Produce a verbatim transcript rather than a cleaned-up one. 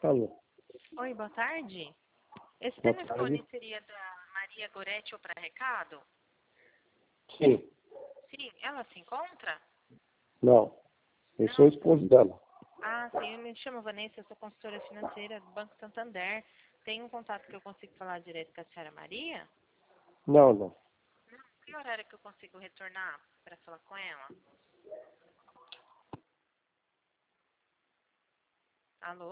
Alô. Oi, boa tarde. Esse Boa telefone tarde. seria da Maria Goretti ou para recado? Sim. Sim, ela se encontra? Não. Eu sou o Não. esposo dela. Ah, sim, eu me chamo Vanessa, eu sou consultora financeira do Banco Santander. Tem um contato que eu consigo falar direto com a senhora Maria? Não, não. Que horário que eu consigo retornar para falar com ela? Alô?